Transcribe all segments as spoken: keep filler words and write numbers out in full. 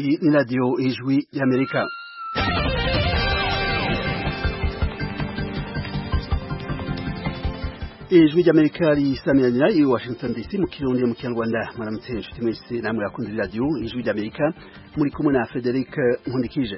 Iyi ni radio Ijwi y'Amerika. Ijwi ry'Amerika risamiranyira i Washington D C mu kirundi mu Kinyarwanda. Mwaramutse inshuti mwese namwe bakunze radio Ijwi ry'Amerika, muri kumwe na Frederic Nkundikije.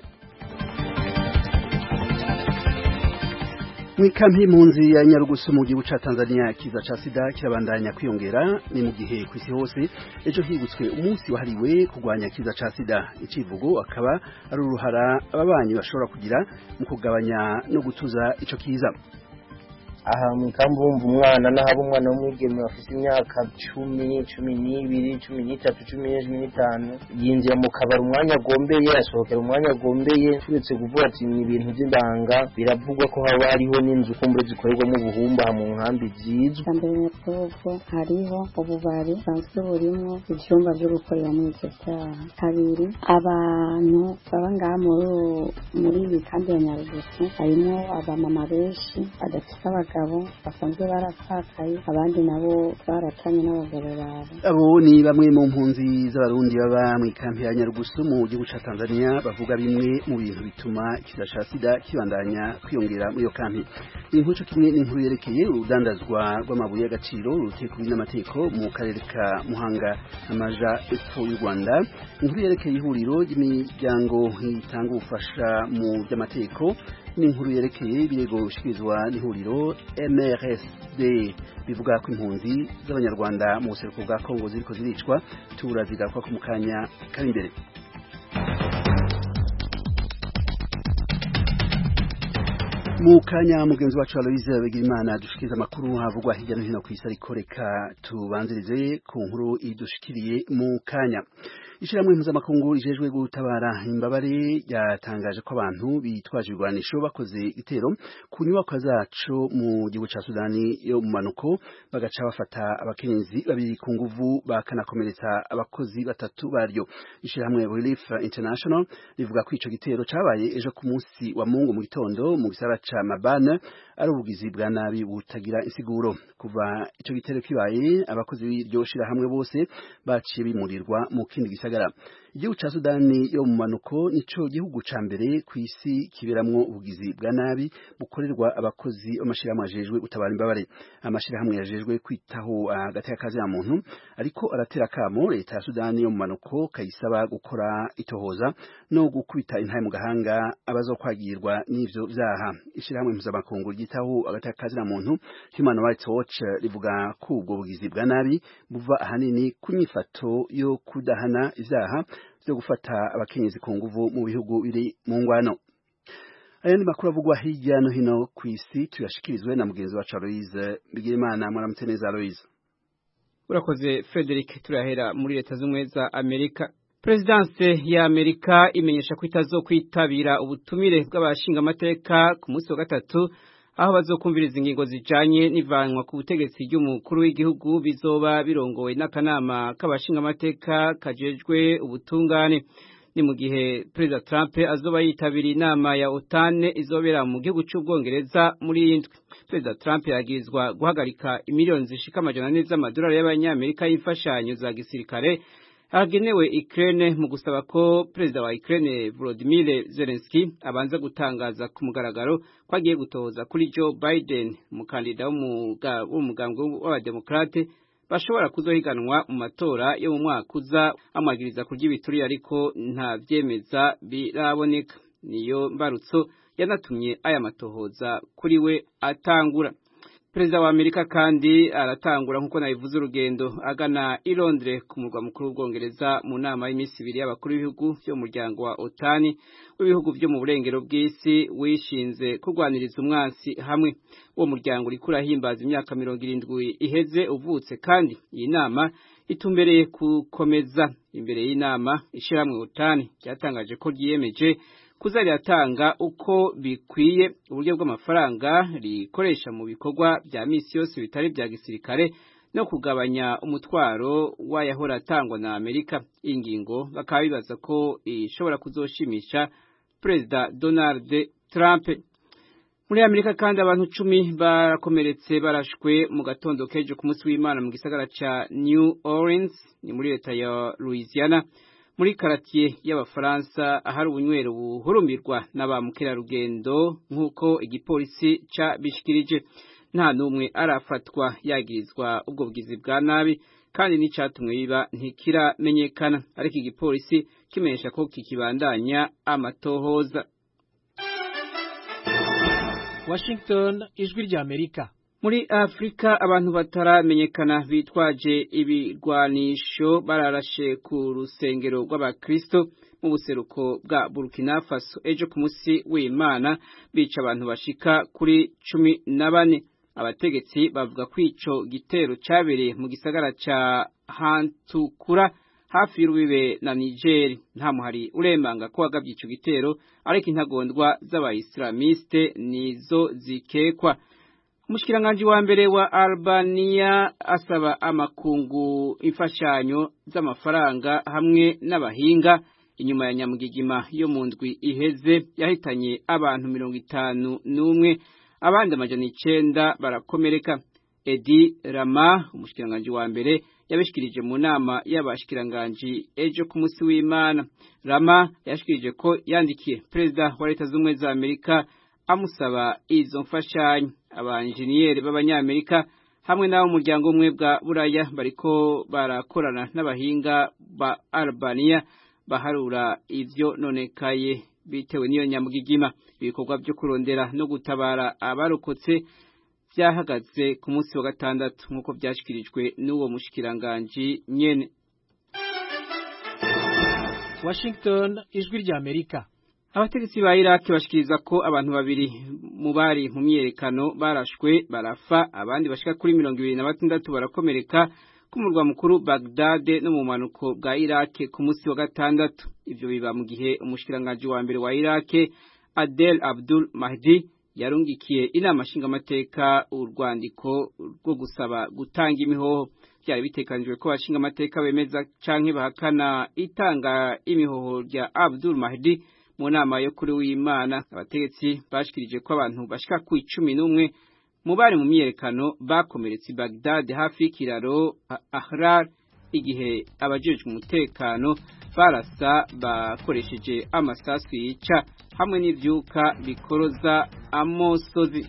Mwikampi impunzi ya Nyarugusu mu gihugu ca Tanzania, kiza ca sida kirabandanya kwiyongera. Ni mu gihe kw'isi hose ejo hibutswe umunsi wahariwe kurwanya kiza ca sida. Icivugo akaba ari uruhara ababanyi bashobora kugira mu kugabanya no gutuza ico kiza. Aha mwikambi wumva umwana n'ahaba umwana w'umwigeme afite imyaka cumi, cumi n'ibiri, cumi n'itatu, cumi n'itanu, yinjira mu kabari umwanya agombeye, asohokera umwanya agombeye. Turetse kuvuga ati ni ibintu by'indanga, biravugwa ko haba hariho n'inzu kumbure zikorerwamo ubuhumba mu nkambi zizwe. Mbere y'uko hariho ububari busanzwe burimo ivyumba vyo gukoreramo ivyo vyaha. Kabiri, abantu baba ngaha muri iyi kambi ya Nyarugusu harimo abamama benshi badafite abagabo basanzwe barapfakaye, abandi nabo baratanye n'abagabo babo. Abo ni bamwe mu mpunzi z'abarundi baba mu kampi ya Nyarugusu mu gihugu ca Tanzania, bavuga bimwe mu bintu bituma kiza ca sida kibandanya kwiyongera muri iyo kampi. Inkuru kimwe n'inkuru yerekeye urudandazwa rw'amabuye y'agaciro rutekuri n'amateko mu karere ka Muhanga amaja epfo y'u Rwanda. Inkuru yerekeye ihuriro ry'imiryango itanga ubufasha mu by'amateko, n'inkuru yerekeye ibirego bishikirizwa n'ihuriro M R S D bivuga ko impunzi z'abanyarwanda mu buseruko bwa Kongo ziriko ziricwa. Turazigakwa ku mukanya kari imbere. Mu kanya mugenzi wacu Aloise Bigirimana dushikiriza amakuru havugwa hirya no hino kw'isi, ariko reka tubanzirize ku nkuru idushikiriye mu kanya. Ishiramwe mpuzamakungu rijejwe gutabara imbabare yatangaje ko abantu bitwaje ibigwanisho bakoze igitero ku nyubako zacu mu gihugu ca Sudani yo mu manuko, bagaca bafata abakenyezi babiri ku nguvu bakanakomeretsa abakozi batatu baryo. Ishiramwe Relief International rivuga ko ico gitero cabaye ejo ku munsi wa Mungu mu gitondo mu gisagara ca Mabana, ari ubugizi bwa nabi butagira insiguro. Kuva ico gitero kibaye, abakozi b'iryo shirahamwe bose baciye bimurirwa mu kindi gisagara. Igihugu ca Sudani yo mu manuko nico gihugu ca mbere kw'isi kiberamwo ubugizi bwa nabi bukorerwa abakozi b'amashirahamwe ajejwe gutabara imbabare. Amashirahamwe yajejwe kwitaho agateka kazi ya muntu ariko aratera kamo leta ya Sudani yo mu manuko kayisaba gukora itohoza no gukubita intahe mu gahanga abazokwagirwa n'ivyo vyaha. Ishirahamwe mpuzamakungu ryitaho agateka kazi ya muntu Human Rights Watch rivuga ko ubwo bugizi bwa nabi buva ahanini ku nyifato yo kudahana ivyaha byo gufata abakenyezi ku nguvu mu bihugu biri mu ngwano. Aya ni makuru avugwa hirya no hino kw'isi, tuyashikirizwe na mugenzi wacu Aloise Bigirimana. Mwaramutse neza Aloise. Urakoze Frederic. Turahera muri leta z'umwe za Amerika. Presidence ya Amerika imenyesha ko itazokwitabira ubutumire bw'abashinga amateka ku munsi wa gatatu, aho bazokumviriza ingingo zijanye n'ivanwa ku butegetsi ry'umukuru w'igihugu bizoba birongowe n'akanama k'abashinga amateka kajejwe ubutungane. Ni mu gihe President Trump azoba yitabira inama ya OTAN izobera mu gihugu c'Ubwongereza muri indwi. President Trump yagirizwa guhagarika imiliyoni zishika amajana ane z'amadolari y'abanyamerika y'imfashanyo za gisirikare agenewe Ukraine mu gusaba ko Perezida wa Ukraine Volodymyr Zelensky abanza gutangaza ku mugaragaro ko agiye gutoza kuri Joe Biden, umukandida w'umugambwe w'abademokrate bashobora kuzohiganwa mu matora yo mu mwaka uza, amagiriza kurya ibituri ariko nta vyemeza biraboneka. Niyo mbarutso yanatumye aya matohoza kuri we atangura. Perezida wa Amerika kandi aratangura nkuko nabivuze urugendo agana i Londres ku murwa mukuru w'Ubwongereza mu nama y'imisi ibiri y'abakuru b'ibihugu byo mu muryango wa OTAN w'ibihugu byo mu burengero bw'isi wishinze kurwaniriza umwansi hamwe. Uwo muryango uriko urahimbaza imyaka mirongo irindwi iheze uvutse, kandi iyi nama itumbereye gukomeza. Imbere y'inama ishirahamwe OTAN ryatangaje ko ryiyemeje kuza riratanga uko bikwiye uburyo bw'amafaranga rikoresha mu bikorwa bya misi yose bitari bya gisirikare no kugabanya umutwaro wayahora atangwa na Amerika. Ingingo bakaba bibaza ko ishobora kuzoshimisha Perezida Donald Trump. Muri Amerika kandi abantu cumi barakomeretse barashwe mu gatondo kejo ku munsi w'Imana mu gisagara ca New Orleans, ni muri leta ya Louisiana, muri karatiye y'abafaransa ahari ubunywero buhurumbirwa n'aba mukerarugendo nk'uko igipolisi cabishikirije. Nta numwe arafatwa yagirizwa ubwo bugizi bwa nabi kandi n'icatumwe biba ntikiramenyekana, ariko igipolisi kimenyesha ko kikibandanya amatohoza. Washington, ijwi rya Amerika. Muri Afrika abantu bataramenyekana bitwaje ibigwanisho bararashe ku rusengero rw'abakristo mu buseruko bwa Burkina Faso ejo ku musi w'Imana, bica abantu bashika kuri cumi na bane. Abategetsi bavuga ko ico gitero cabereye mu gisagara ca Hantukura hafi y'urubibe na Niger. Nta muhari uremanga ko wagabye ico gitero, ariko intagondwa z'abayislamiste nizo zikekwa. Umushikiranganje wa mbere wa Albania asaba amakungu imfashanyo z'amafaranga hamwe n'abahinga inyuma ya nyamugigima yo mu ndwi iheze yahitanye abantu mirongo itanu n'umwe, abandi amajana icenda barakomereka. Edi Rama, umushikiranganje wa mbere, yabishikirije mu nama y'abashikiranganje ejo ku musi w'Imana. Rama yashikirije ko yandikiye Perezida wa Leta z'Ubumwe za Amerika amusaba izo mfashanyo. Abanjeniyeri b'Abanyamerika hamwe n'abo muryango umwe bwa Buraya bariko barakorana n'abahinga ba Albania baharura ivyo nonekaye bitewe n'iyo nyamugigima. Ibikorwa byo kurondera no gutabara abarokotse byahagaze ku munsi wa gatandatu nk'uko byashikirijwe n'uwo mushikiranganje nyene. Washington, ijwi rya Amerika. Abategetsi ba Iraq bashikiriza ko abantu babiri mu bari mu myerekano barashwe barafa, abandi bashika kuri mirongo ibiri na batandatu barakomereka ku murwa mukuru Baghdad no mu manuko bwa Iraq ku munsi wa gatandatu. Ivyo biba mu gihe umushikiranganje wa mbere wa Iraq Adel Abdul Mahdi yarungikiye inama nshingamateka urwandiko rwo gusaba gutanga imihoho. Byari bitekanijwe ko abashinga amateka bemeza canke bahakana itanga imihoho rya Abdul Mahdi mu nama yo kuri w'Imana. Abategetsi bashikirije ko abantu bashika ku icumi n'umwe mu bari mu myerekano bakomeretse Baghdad hafi y'ikiraro Ahrar igihe abajejwe umutekano barasa bakoresheje amasasu yica hamwe n'ivyuka bikoroza amosozi.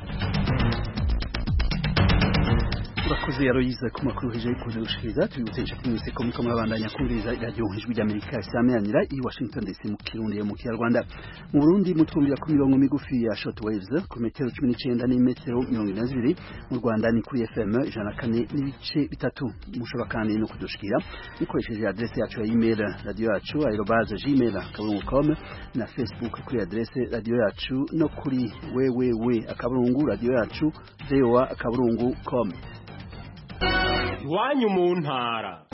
Bakoze yaroyize ku makuru hije kuze gushikiriza tubutse inshuti mwese ko miko murabandanya kumviriza radio ijwi rya Amerika isameranira i Washington D C mu Kirundi yo mu Kinyarwanda. Mu Burundi mutwumvira ku mirongo migufi ya shortwaves ku metero cumi n'icenda n'imetero mirongo ine na zibiri, mu Rwanda ni kuri F M ijana na kane n'ibice bitatu. Mushobora kandi no kudushikira mukoresheje adresse yacu ya email radio yacu arobase gmail akaburungu com na Facebook kuri adresse radio yacu no kuri www akaburungu radio yacu voa akaburungu com. Iwanyu mu ntara.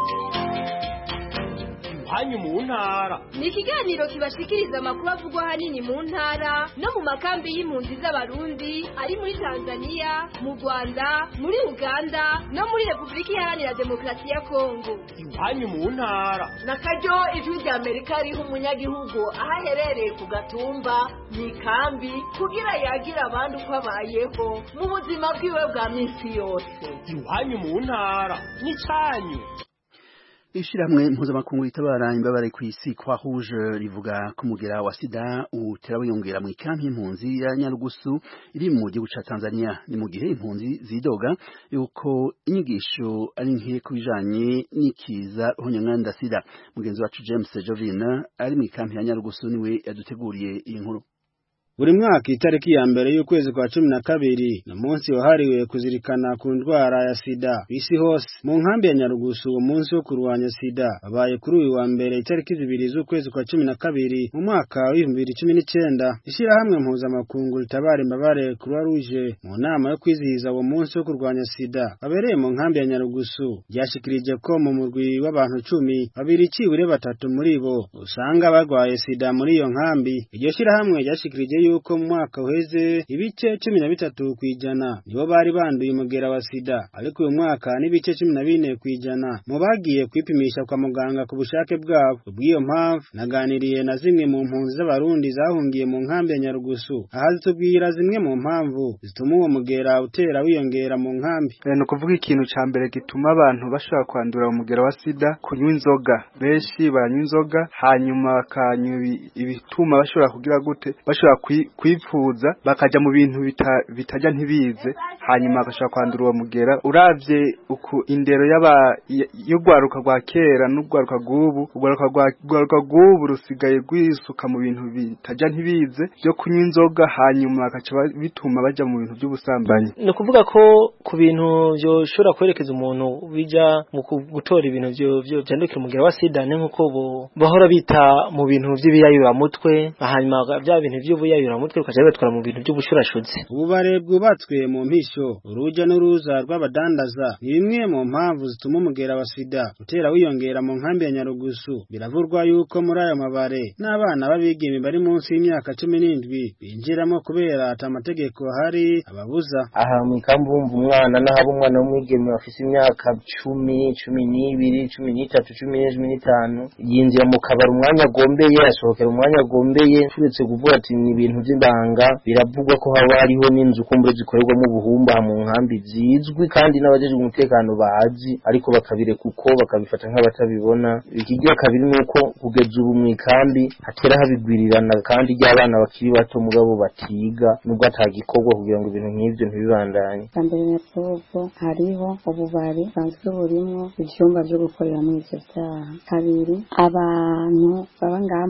Iwanyu mu ntara ni ikiganiro kibashikiriza amakuru avugwa hanini mu ntara no mu makambi y'impunzi z'abarundi ari muri Tanzania, mu Rwanda, muri Uganda no muri Republika Iharanira Demokarasi ya Kongo. Iwanyu mu ntara na karyo ijwi rya Amerika riho umunyagihugu aho aherereye ku gatumba mu ikambi kugira yagira abandi uko abayeho mu buzima bwiwe bwa minsi yose. Iwanyu mu ntara ni canyu. Ishirahamwe mpuzamakungu ritabara imbabare ku isi Croix Rouge rivuga ko umugera wa sida utera wiyongera mu ikampi y'impunzi ya Nyarugusu iri mu gihugu ca Tanzania. Ni mu gihe impunzi zidoga yuko inyigisho ari nke kubijanye n'ikiza ruhonyanganda sida. Mugenzi wacu James Jovina ari mu ikampi ya Nyarugusu niwe yaduteguriye iyi nkuru. Buri mwaka itariki ya mbere y'ukwezi kwa cumi na kabiri na munsi wahariwe kuzirikana ku ndwara ya sida isi hose. Mu nkambi ya Nyarugusu umunsi wo kurwanya sida abaye kuri uyu wa mbere itariki zibiri z'ukwezi kwa cumi na kabiri mu mwaka wa bibiri na cumi n'icyenda. Ishirahamwe mpuzamakungu ritabara imbabare Croix Rouge mu nama yo kwizihiza uwo munsi wo kurwanya sida abereye mu nkambi ya Nyarugusu ryashikirije ko mu murwi w'abantu cumi babiri cibure batatu muri bo usanga barwaye sida muri iyo nkambi. Iryo shirahamwe ryashikirije yuko mu mwaka uheze ibice cumi na bitatu kwijana nibo bari banduye umugera wa sida ariko uyu mwaka n'ibice cumi na bine kwijana mu bagiye kwipimisha kwa muganga ku bushake bwabo. Ubwiyo mpamvu naganiriye na zimwe mu mpunzi z'abarundi zahungiye mu nkambi ya Nyarugusu aha zitubwira zimwe mu mpamvu zituma uwo mugera utera wiyongera mu nkambi. No kuvuga ikintu ca mbere gituma abantu bashobora kwandura umugera wa sida kunywa inzoga. Benshi baranywa inzoga hanyuma bakanywa ibituma bashobora kugira gute bashobora kwipfuza bakaja mu bintu bitajya ntibize hanyuma bagashobora kwandura uwo mugera. Uravye uku indero y'aba y'ugwaruka rwa kera n'ugwaruka gubu ugwaruka gubu rusigaye gwisuka mu bintu bitajya ntibize byo kunywa inzoga hanyuma bakaca bituma baja mu bintu by'ubusambanyi. No kuvuga ko ku bintu byo shora kwerekeza umuntu bija mu gutora ibintu byo byo byandukira umugera wa sida ne nkuko bo bahora bita mu bintu by'ibiyayura mutwe hanyuma bya bintu by'ubuyayura mutwe ukaje batwara mu bintu by'ubushurashutse. Ububare bwubatswe mu mpisho uruja n'uruza rw'abadandaza ni bimwe mu mpamvu zituma umugera wa sida utera wiyongera mu nkambi ya Nyarugusu. Biravurwa yuko muri ayo mabare n'abana babigeme bari munsi y'imyaka cumi n'indwi binjiramo kubera ata amategeko hari ababuza. Aha mu kambu bumva umwana n'ahaba umwana w'umwigeme afise imyaka cumi cumi n'ibiri cumi n'itatu cumi n'itanu yinjira mu kabari umwanya agombeye asohokera umwanya agombeye turetse kuvuga ati ni ibintu by'ibanga. Biravugwa ko haba hariho n'inzu kumbure zikorerwamo ubuhumba mu nkambi zizwi kandi n'abajeje umutekano bazi ariko bakabire kuko bakabifata nk'abatabibona. Ikigira kabiri nuko kugeza ubu mu ikambi hatera habigwirirana kandi ry'abana bakiri bato mugabo batiga nubwo atagikorwa kugira ngo ibintu nk'ivyo ntibibandanye. Kambere n'ubwo hariho ububari sanzwe burimo ivyumba byo gukoreramo ivyo vyaha. Kabiri abantu baba ngaha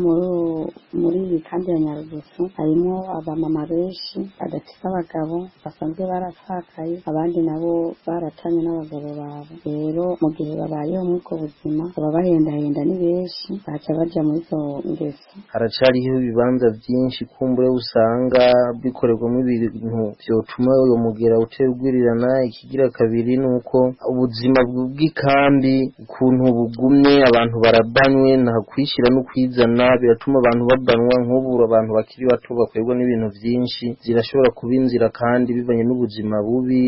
muri iyi kambi ya Nyarugusu harimo abamama benshi badafite abagabo basanzwe barapfakaye abandi nabo baratanye n'abagabo babo. Rero mu gihe babayeho muri ubwo buzima baba bahendahenda ni benshi baca baja muri izo ngeso. Haracariho ibibanza byinshi kumbure usanga bikorerwamo ibintu vyotuma uyo mugera uterwirirana. Ikigira kabiri nuko ubuzima bw'ikambi ukuntu bugumye abantu barabanywe nta kwishira no kwizana biratuma abantu babanwa nk'ubura abantu bakiri bato bakwegwa n'ibintu byinshi zirashobora kuba inzira kandi bivanye n'ubuzima bubi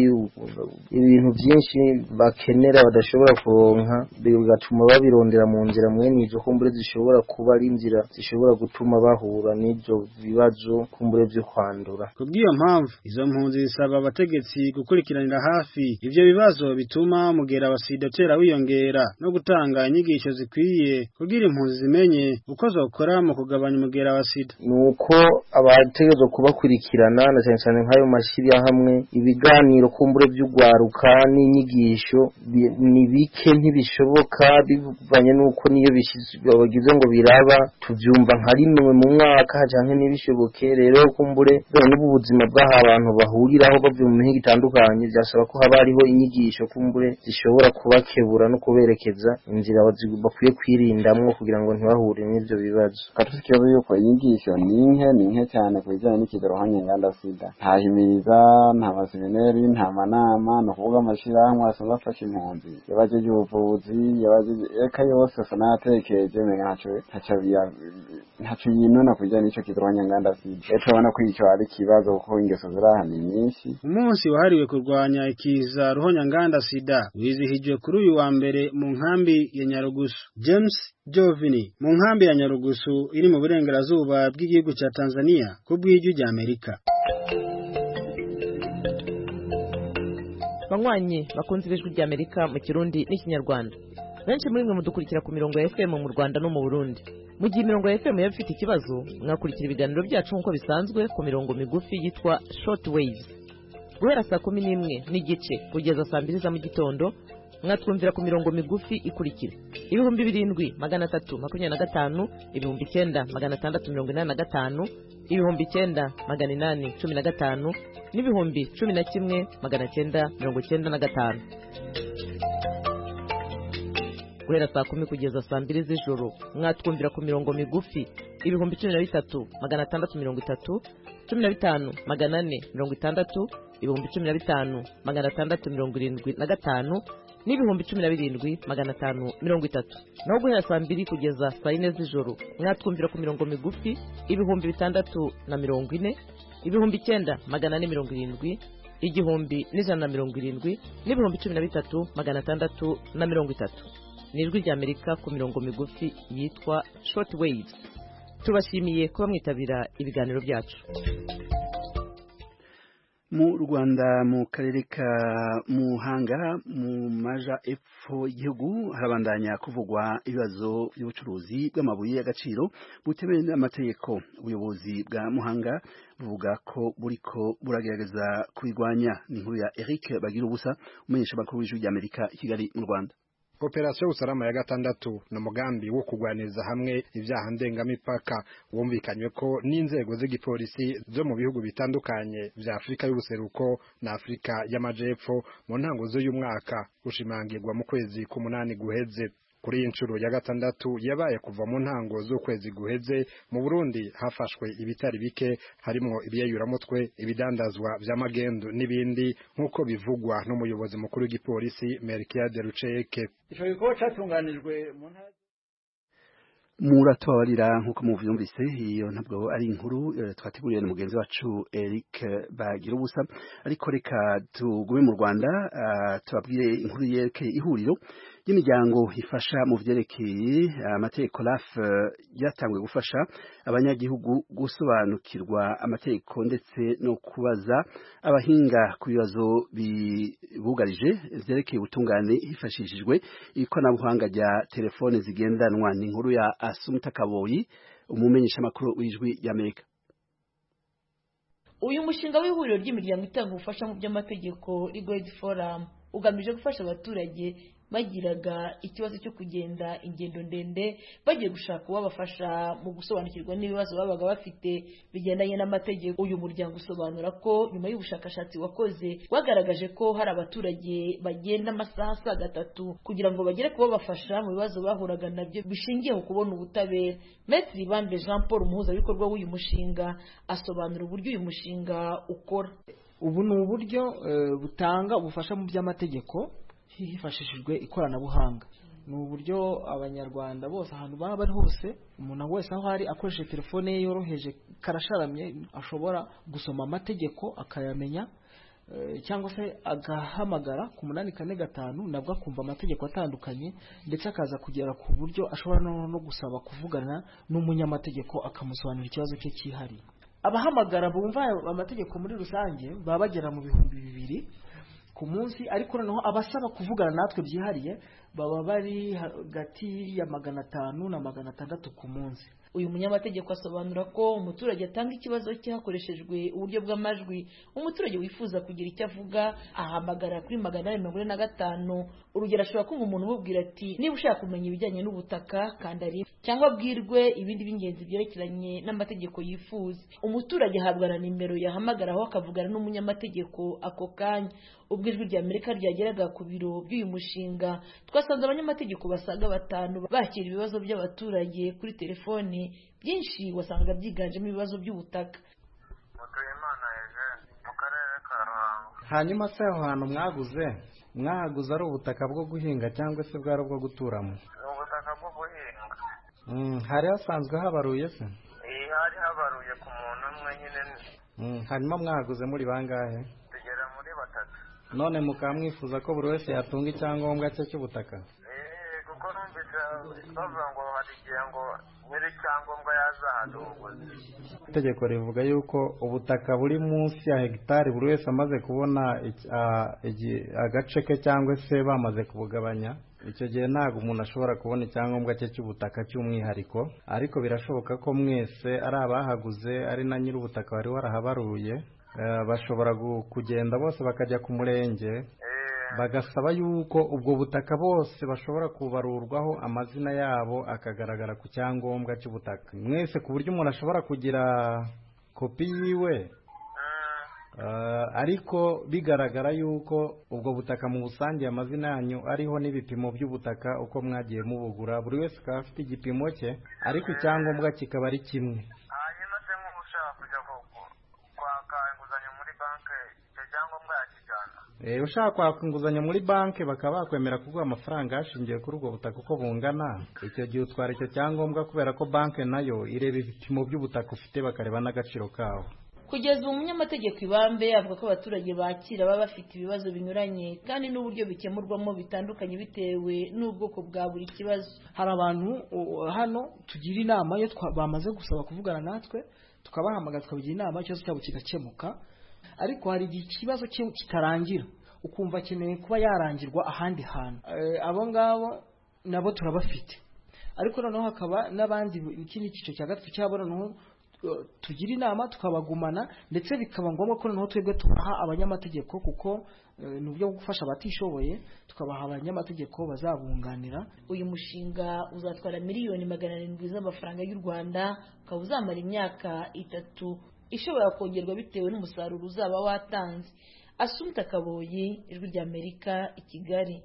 ibintu byinshi bakenera badashobora kuronka bigatuma babirondera mu nzira mwene izo kumbure zishobora kuba ari inzira zishobora gutuma bahura n'ibyo bibazo kumbure byo kwandura. Kubw'iyo mpamvu izo mpunzi zisaba abategetsi gukurikiranira hafi ivyo bibazo bituma umugera wa sida utera wiyongera no gutanga inyigisho zikwiye kugira impunzi zimenye uko zokora mu kugabanya umugera wa sida. Nuko abategezo kubakurikirana na cyane cyane nk'ayo mashiri hamwe ibiganiro kumbure by'ugwaruka n'inyigisho ni bike ntibishoboka bivanye nuko niyo bagize ngo biraba tuvyumva nka rimwe mu mwaka canke nibishoboke. Rero kumbure n'ubu buzima bw'aha abantu bahuriraho bavuye mu mihingo itandukanye byasaba ko haba hariho inyigisho kumbure zishobora kubakebura no kuberekeza inzira bakwiye kwirindamwo kugira ngo ntibahure n'ivyo bibazo. Katusikizo yuko inyigisho ninke ninke cyane kujyana n'ikidarohanye nganda sida ntahimiriza nta maseminari nta manama no kuvuga amashirahamwe asanzwe afasha impunzi yabajeje ubuvuzi yabajeje eka yose sanatekeje menga ntaco ntaco ntaco yinona kujyana n'ico kidarohanye nganda sida. Eto bana ko ico ari kibazo kuko ingeso zirahani nyinshi. Umunsi wahariwe kurwanya ikiza ruhonya nganda sida wizihijwe kuri uyu wa mbere mu nkambi ya Nyarugusu. James Jovini mu nkambi ya Nyarugusu iri mu burengerazuba bw'igihugu ca Tanzania ku bw'ijwi rya Amerika. Banywanyi bakunze ijwi rya Amerika mu Kirundi n'Ikinyarwanda. Benshi muri mwe mudukurikira ku mirongo ya F M mu Rwanda no mu Burundi. Mu gihe mirongo ya F M yafite ikibazo mwakurikira ibiganiro byacu nkuko bisanzwe ku mirongo migufi yitwa short waves. Guhera saa kumi n'imwe n'igice kugeza saa mbiri za mu gitondo mwatwumvira ku mirongo migufi ikurikira: ibihumbi birindwi magana atatu makumyabiri na gatanu, ibihumbi icyenda magana atandatu mirongo inani na gatanu, ibihumbi icyenda magana inani cumi na gatanu n'ibihumbi cumi na kimwe magana cyenda mirongo cyenda na gatanu. Guhera saa kumi kugeza saa mbiri z'ijoro mwatwumvira ku mirongo migufi ibihumbi cumi na bitatu magana atandatu mirongo itatu, cumi na bitanu magana ane mirongo itandatu, ibihumbi cumi na bitanu magana atandatu mirongo irindwi na gatanu n'ibihumbi cumi na birindwi magana atanu mirongo itatu. Naho guhera saa mbiri kugeza saa yine z'ijoro mwatwumvira ku mirongo migufi ibihumbi bitandatu na mirongo ine, ibihumbi icyenda magana ane mirongo irindwi, igihumbi n'ijana na mirongo irindwi n'ibihumbi cumi na bitatu magana atandatu na mirongo itatu. Ni ijwi ry'Amerika ku mirongo migufi yitwa short waves. Tubashimiye kuba mwitabira ibiganiro byacu. Mu Rwanda mu karere ka Muhanga mu maja epfo y'igihugu harabandanya kuvugwa ibibazo by'ubucuruzi bw'amabuye y'agaciro butemewe n'amategeko. Ubuyobozi bwa Muhanga buvuga ko buriko buragerageza kubigwanya. Ni inkuru ya Eric Bagirubusa umenyesha makuru w'ijwi ry'Amerika i Kigali mu Rwanda. Operasiyo Usalama ya gatandatu no mugambi wo kugwaniriza hamwe ibyaha ndengamipaka wumvikanywe ko n'inzego z'igipolisi zo mu bihugu bitandukanye bya Afrika y'ubuseruko na Afrika y'amajepfo mu ntango z'uyu mwaka ushimangirwa mu kwezi k'umunani guheze. Kuri iyi nshuro ya gatandatu yabaye kuva mu ntango z'ukwezi guheze mu Burundi hafashwe ibitari bike harimo ibiyayuramutwe, ibidandazwa by'amagendo n'ibindi nk'uko bivugwa n'umuyobozi mukuru w'igipolisi Melchiade Ruceke. Ico gikorwa catunganijwe mu ntara muratubabarira nk'uko muvyumvise iyo ntabwo ari inkuru twateguriye na mugenzi wacu Eric Bagirubusa, ariko reka tugume mu Rwanda uh, tubabwire inkuru yerekeye ihuriro y'imiryango ifasha mu vyerekeye amategeko R A F yatangwe gufasha abanyagihugu gusobanukirwa amategeko ndetse no kubaza abahinga ku bibazo bibugarije vyerekeye ubutungane hifashishijwe ikoranabuhanga rya telefone zigendanwa. Ni inkuru ya Asumta Kaboyi umumenyesha makuru w'ijwi y'Amerika. Uyu mushinga w'ihuriro ry'imiryango itanga ubufasha mu by'amategeko Legal Aid Forum ugamije gufasha abaturage bagiraga ikibazo cyo kugenda ingendo ndende bagiye gushaka uwabafasha mu gusobanukirwa n'ibibazo babaga bafite bigendanye n'amategeko. Uyu muryango usobanura ko nyuma y'ubushakashatsi wakoze wagaragaje ko hari abaturage bagenda amasaha asaga atatu kugira ngo bagere kuba bafasha mu bibazo bahuraga nabyo bishingiye ku kubona ubutabera. Maître Bambe Jean Paul umuhuzabikorwa w'uyu mushinga asobanura uburyo uyu mushinga ukora. Ubu ni uburyo uh, butanga ubufasha mu by'amategeko hifashishijwe ikoranabuhanga. Ni uburyo abanyarwanda bose ahantu baba bari hose umuntu wese aho ari akoresha telefone ye yoroheje karasharamye ashobora gusoma amategeko akayamenya, e, cyangwa se agahamagara ku munani kane gatanu nabwo akumva amategeko atandukanye ndetse akaza kugera ku buryo ashobora no, no gusaba kuvugana n'umunyamategeko akamusobanurira ikibazo cye cyihariye. Abahamagara bumva amategeko muri rusange baba bagera mu bihumbi bibiri ku munsi, ariko noneho abasaba kuvugana natwe byihariye baba bari hagati ya magana atanu na magana atandatu ku munsi. Uyu munyamategeko asobanura ko umuturage atanga ikibazo cye hakoreshejwe uburyo bw'amajwi. Umuturage wifuza kugira icyo avuga ahamagara kuri magana ane mirongo ine na gatanu. Urugero ashobora kumva umuntu umubwira ati niba ushaka kumenya ibijyanye n'ubutaka kanda rimwe, cyangwa abwirwe ibindi by'ingenzi byerekeranye n'amategeko yifuza. Umuturage ahabwa na nimero yahamagaraho akavugana n'umunyamategeko ako kanya. Ubwo ijwi ry'Amerika ryageraga ku biro by'uyu mushinga twasanze abanyamategeko basaga batanu bakira ibibazo by'abaturage kuri telefone. Byinshi wasanga byiganjemo ibibazo by'ubutaka. Hanyuma se aho hantu mwaguze mwaguze ari ubutaka bwo guhinga cyangwa se bwari bwo guturamo? Ubutaka bwo guhinga. Mm, hari hasanzwe habaruye se? Eh, hari habaruye ku muntu umwe nyine. Mm, hanyuma mwaguze muri bangahe? Tugera muri batatu. None mukaba mwifuza ko buri wese yatunga icyangombwa cye cy'ubutaka? Eh, kuko numvise bavuga ngo hari igihe ngo nyiri icyangombwa yazahaduguze. Itegeko rivuga yuko ubutaka buri munsi ya hegitari buri wese amaze kubona agace ke cyangwa se bamaze kubugabanya, icyo gihe ntabwo umuntu ashobora kubona icyangombwa cye cy'ubutaka cy'umwihariko. Ariko birashoboka ko mwese ari abahaguze ari na nyiri ubutaka wari warahabaruye, bashobora kugenda bose bakajya ku murenge bagasaba yuko ubwo butaka bose bashobora kubarurwaho amazina yabo akagaragara ku cyangombwa cy'ubutaka mwese, ku buryo umuntu ashobora kugira kopi yiwe uh, ariko bigaragara yuko ubwo butaka mu busange amazina yanyu ariho n'ibipimo by'ubutaka uko mwagiye mubugura, buri wese akaba afite igipimo cye ariko icyangombwa kikaba ari kimwe. Hanyuma se nk'ushaka kujya kwaka inguzanyo muri banki icyo cyangombwa yakijyana? Eh ushaka kwaka inguzanyo muri banki bakaba bakwemera kuguha amafaranga ashingiye kuri ubwo butaka uko bungana icyo gihe utwara icyo cyangombwa kubera ko banki nayo ireba ibipimo by'ubutaka ufite bakareba n'agaciro kawo. Kugeza umunyamategeko Ibambe avuga ko abaturage bakira baba bafite ibibazo binyuranye kandi n'uburyo bikemurwamo bitandukanye bitewe n'ubwoko bwa buri kibazo. Hari abantu hano tugira inama yo bamaze gusaba kuvugana natwe tukabahamagaza tukabigira inama cyose cyabo kigakemuka, ariko hari ikibazo kitarangira ukumva akeneye kuba yarangirwa ahandi hantu. Abo ngabo nabo turabafite, ariko noneho hakaba n'abandi ikindi cyiciro cya gatatu cyabo noneho tugira inama tukabagumana ndetse bikaba ngombwa ko noneho twebwe tubaha abanyamategeko kuko n'uburyo bwo gufasha abatishoboye tukabaha abanyamategeko bazabunganira. Uyu mushinga uzatwara miliyoni magana arindwi z'amafaranga y'u Rwanda ukaba uzamara imyaka itatu ishobora kongerwa bitewe n'umusaruro uzaba watanze. Asumta Kaboyi, Ijwi ry'Amerika, i Kigali.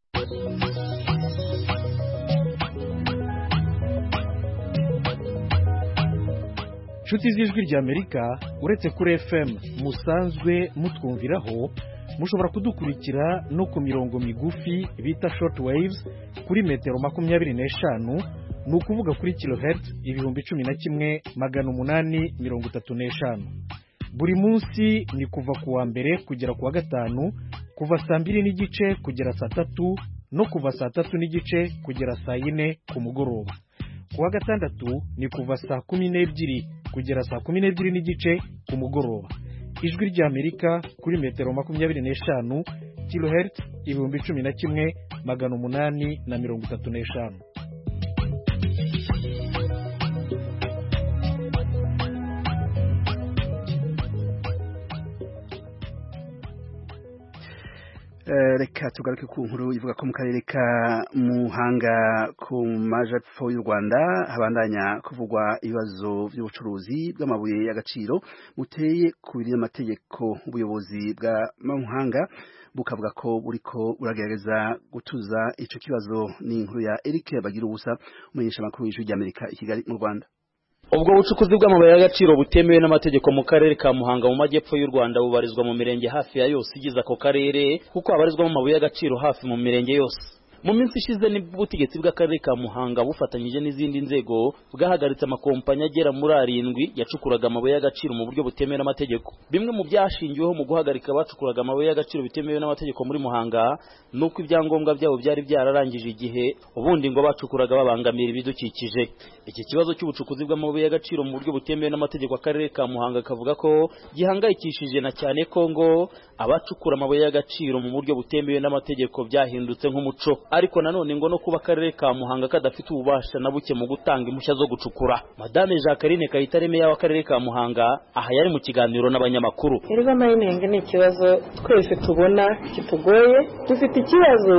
Nshuti z'Ijwi ry'Amerika, uretse kuri F M musanzwe mutwumviraho, mushobora kudukurikira no ku mirongo migufi bita short waves kuri metero makumyabiri n'eshanu, ni ukuvuga kuri kilohertz ibihumbi cumi na kimwe magana umunani mirongo itatu n'eshanu. Buri munsi ni kuva ku wa mbere kugera ku wa gatanu, kuva saa mbiri n'igice kugera saa tatu no kuva saa tatu n'igice kugera saa yine ku mugoroba. Ku wa gatandatu ni kuva saa kumi n'ebyiri kugera saa kumi n'ebyiri n'igice ku mugoroba. Ijwi ry'Amerika kuri metero makumyabiri n'eshanu, kilohertz ibihumbi cumi na kimwe magana umunani na mirongo itatu n'eshanu. Reka tugaruke ku nkuru ivuga ko mu karere ka Muhanga ku majepfo y'u Rwanda habandanya kuvugwa ibibazo by'ubucuruzi bw'amabuye y'agaciro buteye ku biri amategeko. Ubuyobozi bwa Muhanga bukavuga ko buriko buragerageza gutuza ico kibazo. Ni inkuru ya Eric Bagira ubusa umenyesha makuru y'Ijwi ry'Amerika i Kigali mu Rwanda. Ubwo bucukuzi bw'amabuye y'agaciro butemewe n'amategeko mu karere ka Muhanga mu majyepfo y'u Rwanda bubarizwa mu mirenge hafi ya yose igize ako karere, kuko abarizwa mu mabuye y'agaciro hafi mu mirenge yose. Mu minsi ishize ni ubutegetsi bw'akarere ka Muhanga bufatanyije n'izindi nzego bwahagaritse amakompanyi agera muri arindwi yacukuraga amabuye y'agaciro mu buryo butemewe n'amategeko. Bimwe mu byashingiweho mu guhagarika abacukuraga amabuye y'agaciro bitemewe n'amategeko muri Muhanga nuko ibyangombwa byabo byari byararangije igihe, ubundi ngo bacukuraga babangamira ibidukikije. Iki kibazo cy'ubucukuzi bw'amabuye y'agaciro mu buryo butemewe n'amategeko akarere ka Muhanga kavuga ko gihangayikishije na cyane ko ngo abacukura amabuye y'agaciro mu buryo butemewe n'amategeko byahindutse nk'umuco. Ariko nanone ngo no kuba akarere ka Muhanga kadafite ububasha na buke mu gutanga impushya zo gucukura. Madame Jacqueline Kayitareme y'akarere ka Muhanga aha yari mu kiganiro n'abanyamakuru. Iriba mining ni ikibazo twese tubona kitugoye. Dufite ikibazo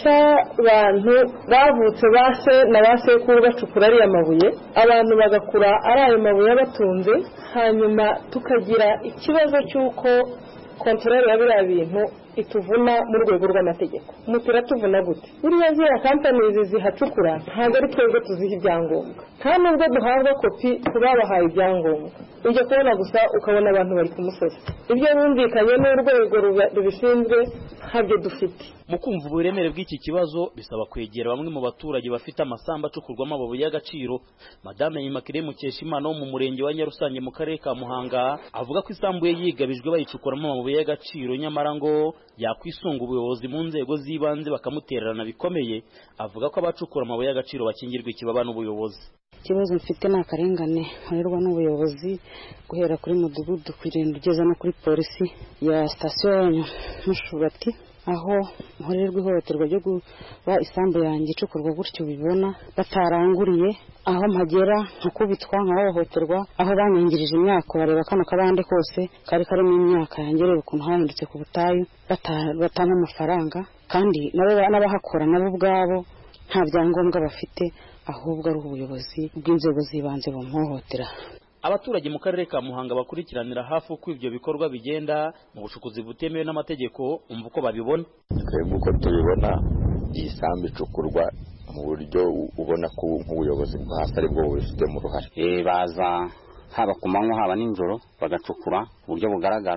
cy'abantu bavutse base na basekuru bacukura ari amabuye, abantu bagakura ari ayo mabuye batunze, hanyuma tukagira ikibazo cy'uko kontrole ya biriya bintu ituvuna mu rwego rw'amategeko. Mutira tuvuna gute? Buriya ziriya companies zihacukura ntabwo ari twebwe tuziha ibyangombwa, nta nubwo duhabwa kopi kubabahaye ibyangombwa. Ujya kubona gusa ukabona abantu bari ku musozi. Ibyo bumvikanye n'urwego rubishinzwe ntabyo dufite. Mu kumva uburemere bw'iki kibazo bisaba kwegera bamwe mu baturage bafite amasamba acukurwamo amabuye y'agaciro. Madame Immaculée Mukeshimana wo mu murenge wa Nyarusange mu karere ka Muhanga avuga ko isambu ye yigabijwe bayicukuramo amabuye y'agaciro, nyamara ngo yakwisunga ubuyobozi mu nzego z'ibanze bakamutererana bikomeye. Avuga ko abacukura amabuye y'agaciro bakingirwa ikibaba n'ubuyobozi. Ikibazo mfite ni akarengane nkorerwa n'ubuyobozi guhera kuri mudugudu kugenda ugeza no kuri polisi ya sitasiyo yanyu Mushubati, aho nkorerwa ihohoterwa ryo kuba isambu yanjye icukurwa gutyo bibona bataranguriye, aho mpagera nkakubitwa nkahohoterwa, aho banyangirije imyaka bareba kano kabande kose kari karimo imyaka yangereye ukuntu hahindutse ku butayu batanga amafaranga, kandi n'abahakora nabo ubwabo nta byangombwa bafite, ahubwo ari ubuyobozi bw'inzego z'ibanze bumuhohotera. Abaturage mu karere ka Muhanga bakurikiranira hafi uko ibyo bikorwa bigenda mu bucukuzi butemewe n'amategeko umva uko babibona. Twebwe uko tubibona iyi sambu icukurwa mu buryo ubona ko nk'ubuyobozi bwo hasi ari bwo bubifitemo uruhare. Eh baza haba ku manywa haba n'ijoro bagacukura ku buryo bugaragara,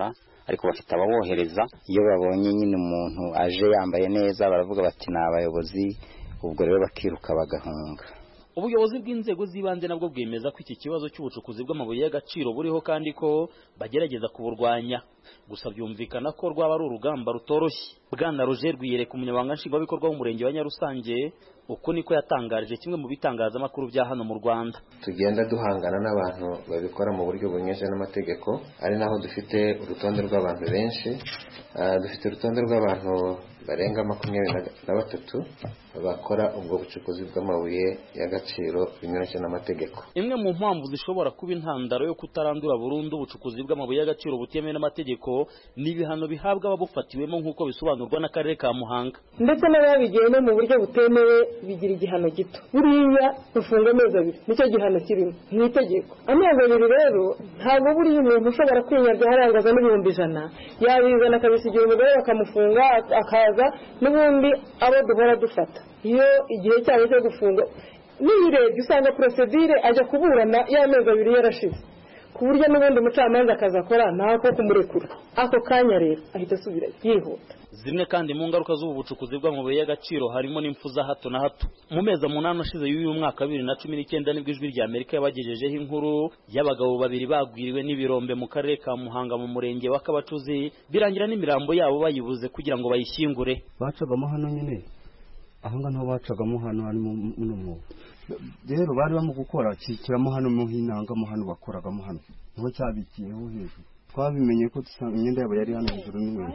ariko bafite ababohereza iyo babonye nyine umuntu aje yambaye neza baravuga bati ni abayobozi ubwo rero bakiruka bagahunga. Ubuyobozi bw'inzego z'ibanze nabwo bwemeza ko iki kibazo cy'ubucukuzi bw'amabuye y'agaciro buriho kandi ko bagerageza kuburwanya, gusa byumvikana ko rwaba ari urugamba rutoroshye. Bwana Roger Rwiyereka, umunyamabanga nshingwabikorwa w'umurenge wa Nyarusange, uko niko yatangarije kimwe mu bitangazamakuru bya hano mu Rwanda. Tugenda duhangana n'abantu babikora mu buryo bunyuranyije n'amategeko, ari naho dufite urutonde rw'abantu benshi. Uh, dufite urutonde rw'abantu barenga makumyabiri na batatu bakora ubwo bucukuzi bw'amabuye y'agaciro binyuranyije n'amategeko. Imwe mu mpamvu zishobora kuba intandaro yo kutarandura burundu ubucukuzi bw'amabuye y'agaciro butemewe n'amategeko ni ibihano bihabwa ababufatiwemo nk'uko bisobanurwa n'akarere ka Muhanga. Ndetse n'ababigiyemo mu buryo butemewe bigira igihano gito, buriya ufunga amezi abiri nicyo gihano kirimo mu itegeko. Amezi abiri rero ntabwo buriya umuntu ushobora kwinyarya harangaza n'ibihumbi ijana yabizana akabisigira umugore bakamufunga akaza n'ubundi abo duhora dufata. Iyo igihe cyabo cyo gufunga niyirebye usanga procedure ajya kuburana y'amezi abiri yarashize, ku buryo n'ubundi umucamanza akaza akora ntako kumurekura ako kanya rero ahita asubira yihuta. Zimwe kandi mu ngaruka z'ubu bucukuzi bw'amabuye y'agaciro harimo n'impfu za hato na hato. Mu mezi umunani ashize y'uyu mwaka bibiri na cumi n'icyenda nibwo Ijwi rya Amerika yabagejejeho inkuru y'abagabo babiri bagwiriwe n'ibirombe mu karere ka Muhanga mu murenge wa Kabacuzi, birangira n'imirambo yabo bayibuze kugira ngo bayishyingure. Bacagamo hano nyine ahanga nto bacagamo hano ari muno mu rero bari bamu gukora kikiramo hano mu hinanga mu hano bakoragamo hano niho cyabikiyeho hejuru. Twabimenye ko dusanga imyenda yabo yari hano hejuru n'imwe.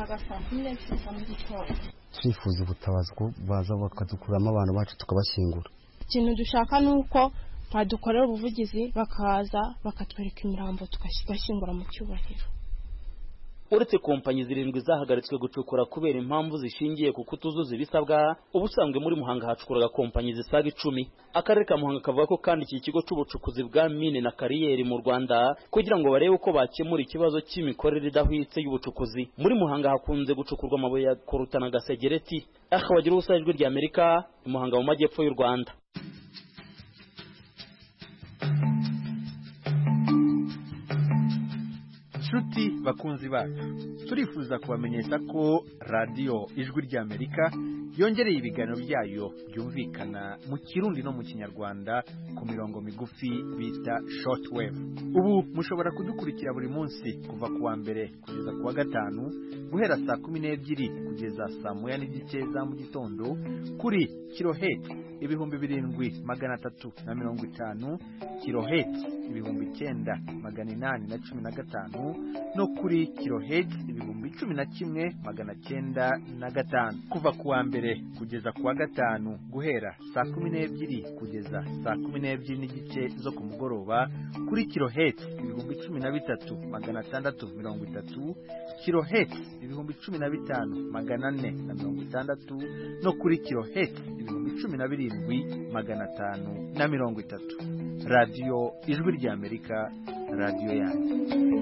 Twifuza ubutabazi ko baza bakadukuramo abantu bacu tukabashyingura. Ikintu dushaka nuko badukorera ubuvugizi bakaza bakatwereka imirambo tugashyingura mu cyubahiro. Uretse kompanyi zirindwi zahagaritswe gucukura kubera impamvu zishingiye ku kutuzuza ibisabwa, ubusanzwe muri Muhanga hacukuraga kompanyi zisaga icumi. Akarere ka Muhanga kavuga ko kandi iki kigo cy'ubucukuzi bwa mine na kariyeri mu Rwanda kugira ngo barebe uko bakemura ikibazo cy'imikorere idahwitse y'ubucukuzi. Muri Muhanga hakunze gucukurwa amabuye ya koruta na gasegereti. Aha wagira ubusa Ijwi rya Amerika Muhanga mu majyepfo y'u Rwanda. Nshuti bakunzi bacu, turifuza kubamenyesha ko radio Ijwi rya Amerika yongereye ibiganiro byayo byumvikana mu Kirundi no mu Kinyarwanda ku mirongo migufi bita shortwave. Ubu mushobora kudukurikira buri munsi kuva kuwa mbere kugeza kuwa gatanu guhera saa kumi n'ebyiri kugeza saa moya n'igice za mu gitondo kuri kilohertz ibihumbi birindwi magana atatu na mirongo itanu, kilohertz ibihumbi icyenda magana inani na cumi na gatanu no kuri kilohertz ibihumbi cumi na kimwe magana cyenda na gatanu. Kuva kuwa mbere kugeza kuwa gatanu guhera saa kumi n'ebyiri kugeza saa kumi n'ebyiri n'igice zo ku mugoroba kuri kilohertz ibihumbi cumi na bitatu magana atandatu mirongo itatu, kilohertz ibihumbi cumi na bitanu magana ane na mirongo itandatu no kuri kilohertz ibihumbi cumi na birindwi magana atanu na mirongo itatu. Radio Ijwi rya Amerika, radio yanyu.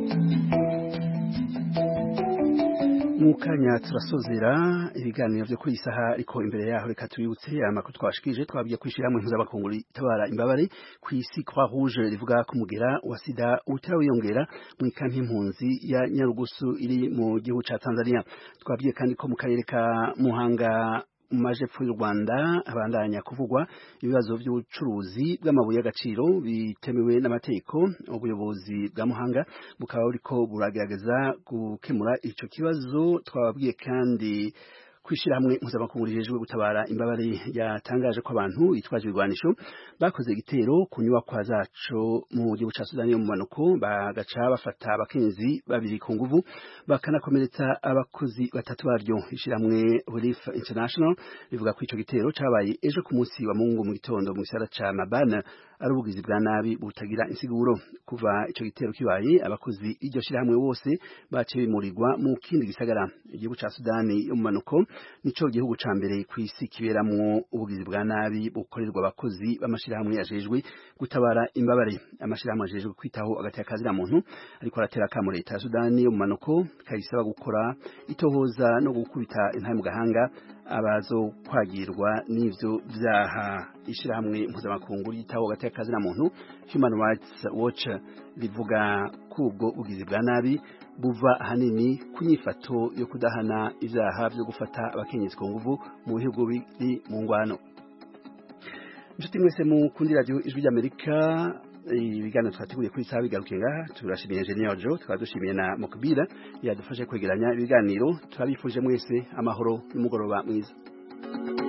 Mukanya turasozera ibiganiro byo kuri isaha, ariko imbere yaho reka tubibutse amakuru twashikije. Twabwiye kwishira mu mpuzamakungu itabara imbabare ku isi Croix Rouge rivuga ko umugera wa sida utera wiyongera mu ikampi impunzi ya Nyarugusu iri mu gihugu ca Tanzania. Twabwiye kandi ko mu karere ka Muhanga mu majepfo y'u Rwanda abandanya kuvugwa ibibazo by'ubucuruzi bw'amabuye y'agaciro bitemewe n'amategeko. Ubuyobozi bwa Muhanga bukaba buriko buragerageza gukemura ico kibazo. Twababwiye kandi kwishira hamwe mpuzamakungu rijejwe gutabara imbabare yatangaje ko abantu bitwaje ibigwanisho bakoze igitero ku nyubakwa zaco mu gihugu ca Sudani yo mu manuko, bagaca bafata abakenyezi babiri ku nguvu bakanakomeretsa abakozi batatu baryo. Ishiramwe Relief International rivuga ko ico gitero cabaye ejo ku munsi wa Mungu mu gitondo mu gisara ca Mabana ari ubugizi bwa nabi butagira insiguro. Kuva ico gitero kibaye abakozi iryo shiramwe bose bace bimurirwa mu kindi gisagara. Igihugu ca Sudani yo mu manuko nico gihugu ca mbere kw'isi kiberamwo ubugizi bwa nabi bukorerwa abakozi b'amashirahamwe yajejwe gutabara imbabare. Amashirahamwe yajejwe kwitaho agati akazira muntu ariko aratera kamo leta ya Sudani yo mu manuko kayisaba gukora itohoza no gukubita intare mu gahanga abazo kwagirwa n'ivyo vyaha. Ishirahamwe mpuzamakungu ryitaho gateka kazina muntu Human Rights Watch rivuga ko ubwo ugizi bwa nabi buva hanini kunyifato yo kudahana ivyaha vyo gufata abakenyezi ku nguvu mu bihugu biri mu ngwano. Inshuti mwese mukundi radio Ijwi ry'Amerika, ibiganiro twateguye kuri saha bigarukiye ngaha. Turashimiye Engineer Jo, twadushimiye na Mukbira yadufashe kwegeranya ibiganiro. Turabifuje mwese amahoro n'umugoroba mwiza.